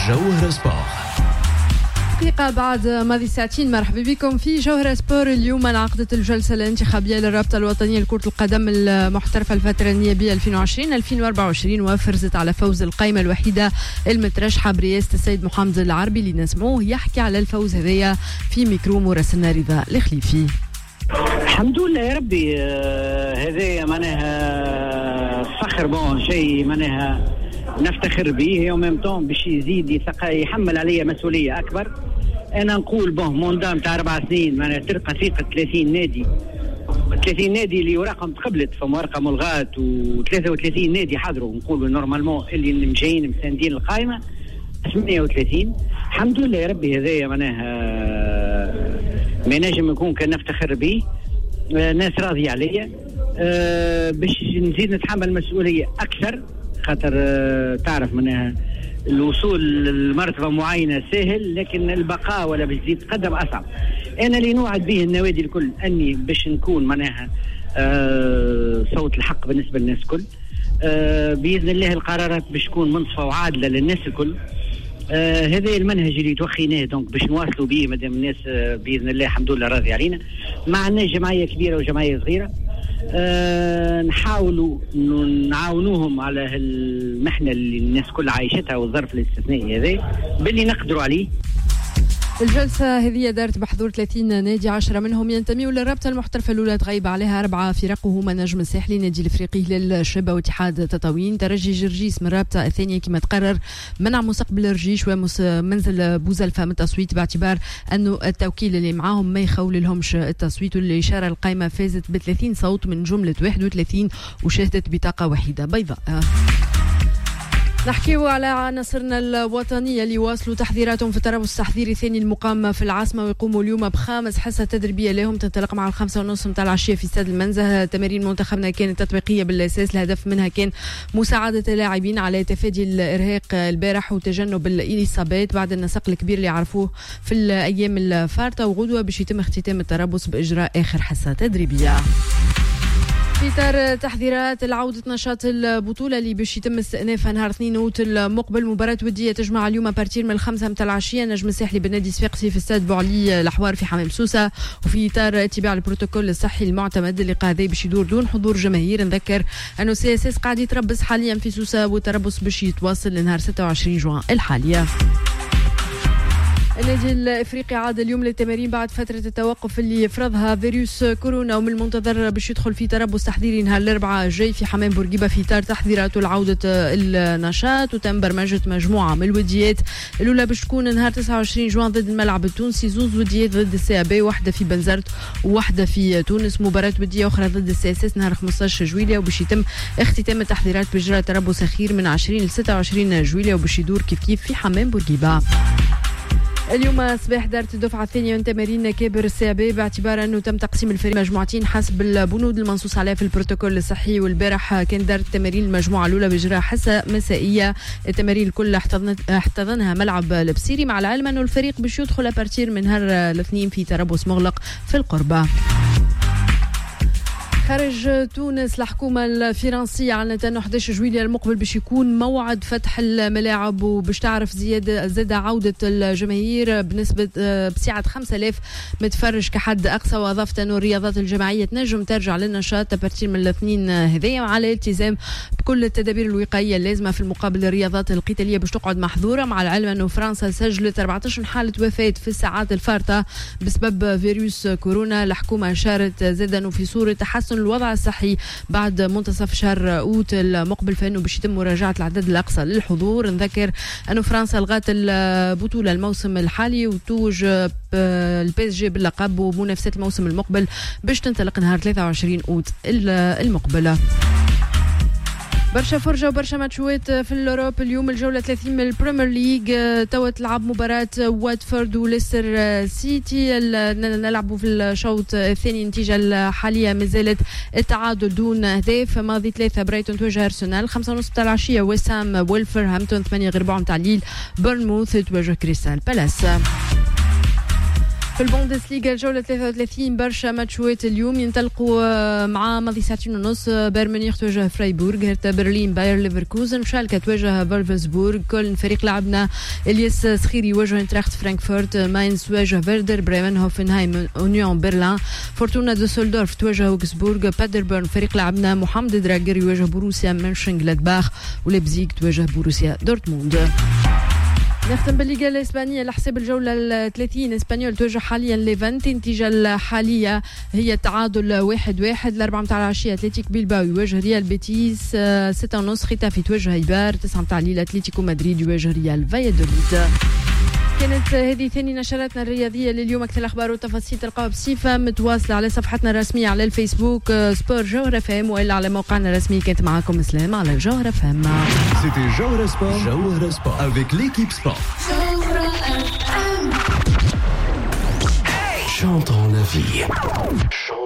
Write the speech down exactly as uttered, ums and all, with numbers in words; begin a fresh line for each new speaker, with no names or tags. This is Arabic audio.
جوهرة سبور.
دقيقة بعد ماضي ساعتين مرحبا بكم في جوهرة سبور. اليوم انعقدت الجلسة الانتخابية للرابطة الوطنية لكرة القدم المحترفة الفترة النيابية ألفين وعشرين ألفين وأربعة وعشرين، وفرزت على فوز القائمة الوحيدة المترشحة برئاسة السيد محمد العربي اللي نسمعوه يحكي على الفوز هذايا في ميكرو مراسلنا رضا الخليفي.
الحمد لله يا ربي. هذايا معناها فخر، بون شيء معناها نفتخر به يوم طون باش يزيد يحمل عليا مسؤوليه اكبر. انا نقول بون موندام تاع اربع سنين معناها ترقى ثقه ثلاثين نادي ثلاثين نادي اللي ورقم تقبلت فما ورقه ملغات وثلاثة وثلاثين نادي حضروا، نقولوا نورمالمون اللي جايين مساندين القائمه ثمانية وثلاثين. الحمد لله يا ربي. هذايا معناها ما نجم يكون كان نفتخر به. ناس راضيه عليا أه باش نزيد نتحمل مسؤوليه اكثر، خاطر تعرف منها الوصول لمرتبة معينة سهل، لكن البقاء ولا باش تزيد تقدم أصعب. أنا اللي نوعد به النوادي الكل أني باش نكون معناها آه صوت الحق بالنسبة للناس الكل. آه بإذن الله القرارات باش تكون منصفة وعادلة للناس الكل. آه هذا المنهج اللي توخيناه دونك باش نواصلوا به مادام الناس آه بإذن الله الحمد لله راضي علينا. ما عندناش جمعية كبيرة وجمعية صغيرة. أه نحاولوا نعاونوهم على المحنة اللي الناس كل عايشتها والظرف الاستثنائي هذا باللي نقدروا عليه.
الجلسة هذه دارت بحضور ثلاثين نادي، عشرة منهم ينتميوا للرابطة المحترفة الأولى تغيب عليها أربعة فرق وهما نجم الساحلي، نادي الإفريقي، هلال الشابة، واتحاد تطاوين. ترجي جرجيس من الرابطة الثانية كما تقرر منع مستقبل الرجيش ومنزل بوزلفة من التصويت باعتبار أنه التوكيل اللي معاهم ما يخول لهمش التصويت، والإشارة القائمة فازت ب ثلاثين صوت من جملة واحد وثلاثين وشهدت بطاقة واحدة بيضاء. نحكيو على عناصرنا الوطنية اللي واصلوا تحضيراتهم في التربص التحضيري الثاني المقام في العاصمة، ويقوموا اليوم بخامس حصة تدريبية لهم تنطلق مع الخمسة ونص متاع العشية في استاد المنزه. تمارين منتخبنا كانت تطبيقية بالأساس، الهدف منها كان مساعدة اللاعبين على تفادي الإرهاق البارح وتجنب الإصابات بعد النسق الكبير اللي عرفوه في الأيام الفارطة، وغدوة باش يتم اختتام التربص بإجراء آخر حصة تدريبية. في إطار تحضيرات العودة نشاط البطولة اللي باش يتم استئنافها نهار اثنين أوت المقبل، مباراة ودية تجمع اليوم بارتير من الخمسة متاع العشية نجم الساحلي بالنادي الصفاقسي في استاد بوعلي الحوار في حمام سوسة. وفي إطار اتباع البروتوكول الصحي المعتمد اللقاء هذا باش يدور دون حضور جماهير. نذكر أنه سي اس اس قاعد يتربص حاليا في سوسة، والتربص باش يتواصل لنهار ستة وعشرين جوان الحالية. النادي الافريقي عاد اليوم للتمارين بعد فتره التوقف اللي فرضها فيروس كورونا، ومن المنتظر باش يدخل في تربص تحضيري نهار الاربعاء الجاي في حمام بورقيبه في اطار تحضيرات لعوده النشاط. وتم برمجه مجموعه من الوديات، الاولى باش تكون نهار تسعة وعشرين جوان ضد الملعب التونسي، زوز وديات ضد السي بي، واحده في بنزرت وواحده في تونس، مباراه وديه اخرى ضد السي اس اس نهار خمسطاش جويلية، وباش يتم اختتام التحضيرات باجراء تربص اخير من عشرين ل ستة وعشرين جويلية، وباش يدور كيف كيف في حمام بورقيبه. اليوم صباح دارت الدفعة الثانية من تمارين كابر السي باعتبار أنه تم تقسيم الفريق مجموعتين حسب البنود المنصوص عليها في البروتوكول الصحي. والبارح كان دارت تمارين المجموعة الأولى بإجراء حصة مسائية. التمارين الكل احتضنها ملعب البصيري، مع العلم أنه الفريق باش يدخل أبارتير من نهار الاثنين في تربص مغلق في القربة. خارج تونس الحكومة الفرنسية أعلنت أنه أحد عشر جويلية المقبل باش يكون موعد فتح الملاعب، وباش تعرف زيادة زاد عودة الجماهير بنسبة بسعة خمسة آلاف متفرج كحد أقصى. وأضافت أنه الرياضات الجماعية تنجم ترجع للنشاط تبرتين من الاثنين هذايا، على الالتزام بكل التدابير الوقائية اللازمة. في المقابل الرياضات القتالية باش تقعد محظورة، مع العلم أنه فرنسا سجلت أربعة عشر حالة وفاة في الساعات الفارطة بسبب فيروس كورونا. الحكومة أشارت زاد أنه في صورة تحسن الوضع الصحي بعد منتصف شهر أوت المقبل، فإنه باش يتم مراجعة العدد الأقصى للحضور. نذكر أنه فرنسا لغات البطولة الموسم الحالي وتوج البي اس جي باللقب، ومنافسات الموسم المقبل باش تنطلق نهار ثلاثة وعشرين أوت المقبلة. برشا فرجة وبرشا ماتشوات في الأوروب اليوم. الجولة ثلاثين من البريمير ليج توا تلعب مباراة واتفورد وليستر سيتي. نلعبوا في الشوط الثاني، النتيجة الحالية مازالت التعادل دون أهداف. ماضي ثلاثة برايتون تواجه أرسنال، خمسة ونص تاع العشية وسام وولفرهامبتون، ثمانية غير بعض تاع الليل بورنموث تواجه كريستال بالاس. في البوندسليغا الجولة ثلاثة وثلاثين برشا ماتشوات اليوم ينطلقوا مع ماضي ساعتين ونص. بايرن ميونخ تواجه فرايبورغ، هرتا برلين باير ليفركوزن، شالكا تواجه فولفسبورغ، كولن فريق لعبنا الياس سخيري يواجه انتراخت فرانكفورت، ماينز تواجه فيردر بريمن، هوفنهايم اونيون برلين، فورتونا دوسلدورف تواجه اوكسبورغ، بادربورن فريق لعبنا محمد دراجر يواجه بوروسيا مونشنغلادباخ، وليبزيغ تواجه بوروسيا دورتموند. نختم بالليغا الاسبانيه لحساب الجوله الثلاثين. اسبانيول تواجه حاليا ليفانتي، النتيجه الحاليه هي تعادل واحد واحد. الاربعه متاع العشيه اتلتيك بيلباو يواجه ريال بيتيس ستة ونص، ختافي تواجه ايبار تسعة متاع الليل، اتلتيكو مدريد يواجه ريال فايادوليد. كانت هذه ثاني نشراتنا الرياضيه لليوم. اكثر الاخبار والتفاصيل تلقاوها بصفه متواصله على صفحتنا الرسميه على الفيسبوك سبور جوهر اف ام، والا على موقعنا الرسمي. كانت معكم اسلام على جوهر اف ام.
C'était Jawhara Sport, Jawhara Sport avec l'équipe sport. Chantons la vie.